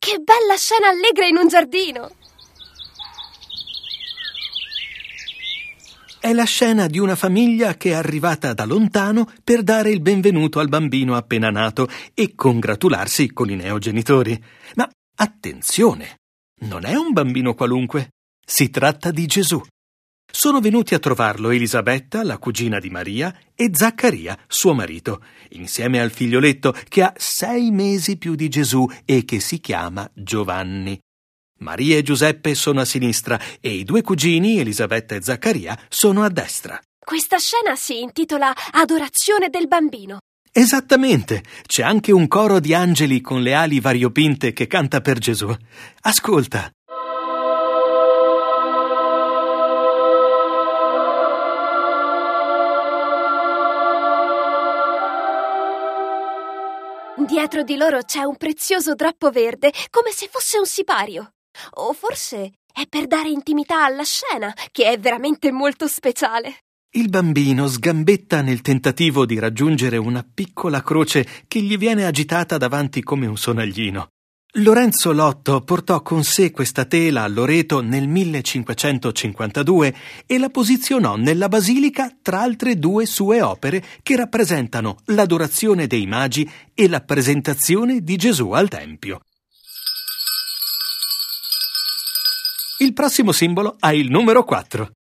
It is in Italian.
Che bella scena allegra in un giardino! È la scena di una famiglia che è arrivata da lontano per dare il benvenuto al bambino appena nato e congratularsi con i neogenitori. Ma attenzione, non è un bambino qualunque. Si tratta di Gesù. Sono venuti a trovarlo Elisabetta, la cugina di Maria, e Zaccaria, suo marito, insieme al figlioletto che ha 6 mesi più di Gesù e che si chiama Giovanni. Maria e Giuseppe sono a sinistra e i 2 cugini, Elisabetta e Zaccaria, sono a destra. Questa scena si intitola Adorazione del bambino. Esattamente! C'è anche un coro di angeli con le ali variopinte che canta per Gesù. Ascolta! Dietro di loro c'è un prezioso drappo verde, come se fosse un sipario. O forse è per dare intimità alla scena, che è veramente molto speciale. Il bambino sgambetta nel tentativo di raggiungere una piccola croce che gli viene agitata davanti come un sonaglino. Lorenzo Lotto portò con sé questa tela a Loreto nel 1552 e la posizionò nella basilica tra altre 2 sue opere che rappresentano l'Adorazione dei Magi e la presentazione di Gesù al Tempio. Il prossimo simbolo ha il numero 4.